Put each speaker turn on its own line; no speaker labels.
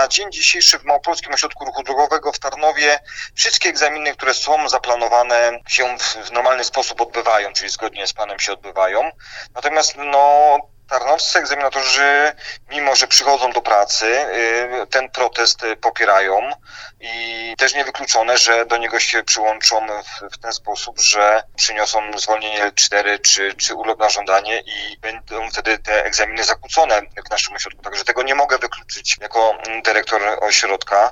na dzień dzisiejszy w Małopolskim Ośrodku Ruchu Drogowego w Tarnowie wszystkie egzaminy, które są zaplanowane, się w normalny sposób odbywają, czyli zgodnie z planem się odbywają. Natomiast tarnowscy egzaminatorzy, mimo że przychodzą do pracy, ten protest popierają i też niewykluczone, że do niego się przyłączą w ten sposób, że przyniosą zwolnienie L4 czy urlop na żądanie i będą wtedy te egzaminy zakłócone w naszym ośrodku. Także tego nie mogę wykluczyć jako dyrektor ośrodka.